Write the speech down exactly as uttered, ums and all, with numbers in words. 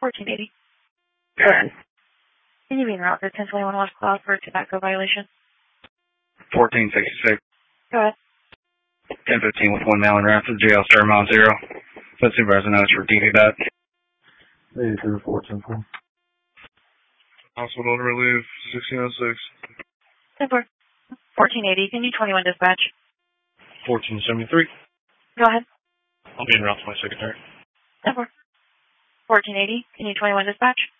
fourteen eighty. Good. Can you be en route for ten twenty-one West Cloud for a tobacco violation? fourteen sixty-six. Go ahead. ten fifteen with one Allen Raft to jail, star mount zero. Let supervisor notice for D V that. eighty-two, fourteen four. Hospital relief, sixteen oh six. ten four. fourteen eighty. Can you twenty-one dispatch? fourteen seventy-three. Go ahead. I'll be en route to my secretary. ten four. fourteen eighty. Can you twenty-one dispatch?